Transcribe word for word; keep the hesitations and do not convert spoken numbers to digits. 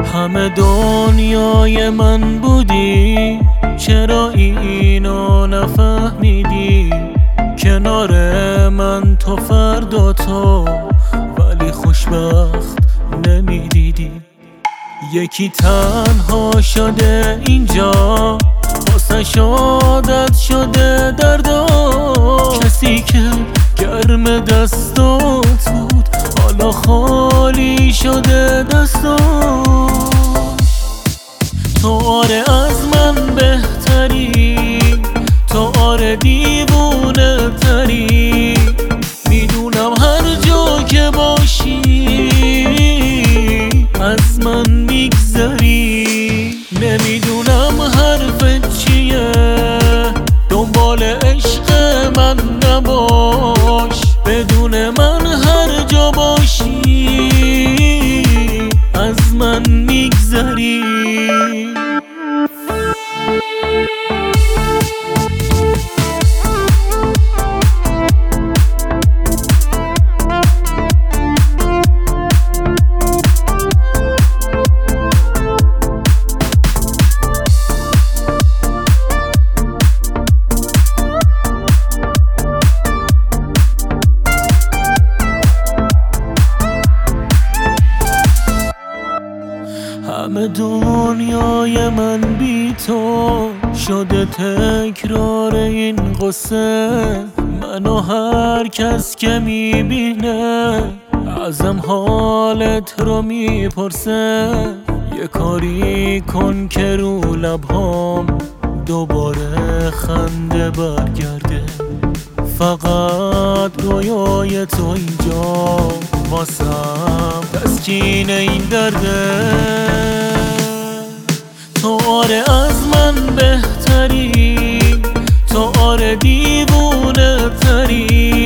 همه دنیای من بودی، چرا اینو نفهمیدی؟ کنار من تو فردا تو، ولی خوشبخت نمیدیدی. یکی تنها شده اینجا، واسه عادت شده دردا. کسی که گرم دستات بود، حالا خالی شده دستات. تو آره از من بهتری، تو آره دیوونه تری. میدونم هر جا که باشی از من میگذری. نمیدونم حرفت چیه، دنبال عشق من نباش. بدون من هر جا باشی از من میگذری. همه دنیای من بی تو شده تکرار این قصه. منو هر کس که میبینه ازم حالت رو میپرسه. یه کاری کن که رو لبهام دوباره خنده برگرده. فقط رویای تو اینجا واسم تسکین این درده. تو آره از من بهتری، تو آره دیوونه تری.